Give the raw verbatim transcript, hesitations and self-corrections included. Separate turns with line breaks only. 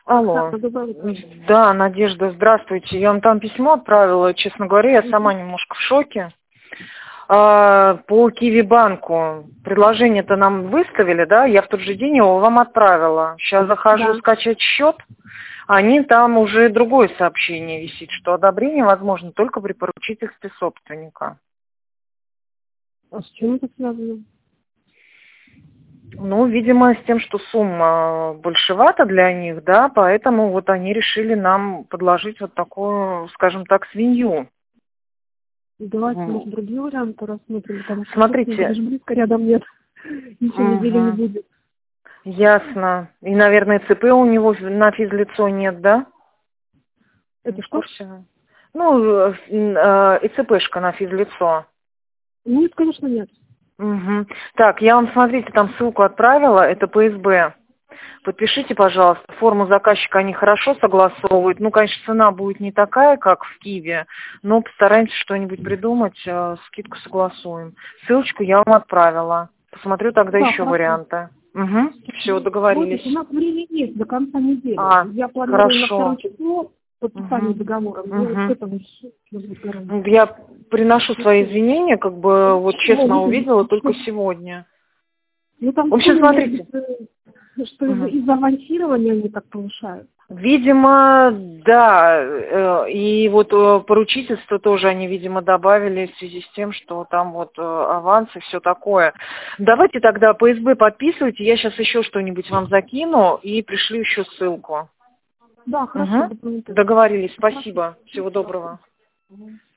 Алло. Да, Надежда, здравствуйте. Я вам там письмо отправила. Честно говоря, я сама немножко в шоке. А, по Киви-банку предложение-то нам выставили, да? Я в тот же день его вам отправила. Сейчас захожу
Да.
скачать счет. Они там уже другое сообщение висит, что одобрение возможно только при поручительстве собственника.
А с чем это связано?
Ну, видимо, с тем, что сумма большевата для них, да, поэтому вот они решили нам подложить вот такую, скажем так, свинью.
Давайте,
М.
может, другие варианты рассмотрим, потому что
Смотрите.
даже близко рядом нет. Еще недели не
Мгм.
будет.
Ясно. И, наверное, ЦП у него на физлицо нет, да?
Это
Не в
что?
курсе? Ну, э, э, и ЦПшка на физлицо.
Нет, конечно, нет.
Угу. Так, я вам, смотрите, там ссылку отправила, это ПСБ. Подпишите, пожалуйста, форму заказчика они хорошо согласовывают. Ну, конечно, цена будет не такая, как в Киеве, но постараемся что-нибудь придумать, э, скидку согласуем. Ссылочку я вам отправила. Посмотрю тогда
Да,
еще
хорошо.
варианты. Угу. Все, договорились.
Вот, у нас время есть до конца недели.
А,
Я планирую на
хорошо.
второе число подписание
Угу.
договора. Мне вот к
Угу.
этому нужно быть гарантия.
Я приношу свои извинения, как бы вот честно
Ну,
увидела только сегодня.
ну там
В общем,
суммы, может
смотрите.
быть, э, что из-за
Угу.
из-за авансирования они так повышают.
Видимо, да. э, И вот э, поручительство тоже они, видимо, добавили в связи с тем, что там вот э, аванс и все такое. Давайте тогда ПСБ подписывайте, я сейчас еще что-нибудь вам закину и пришлю еще ссылку.
Да, хорошо,
Угу.
дополнительно.
Договорились, спасибо. Всего доброго.
Мгм.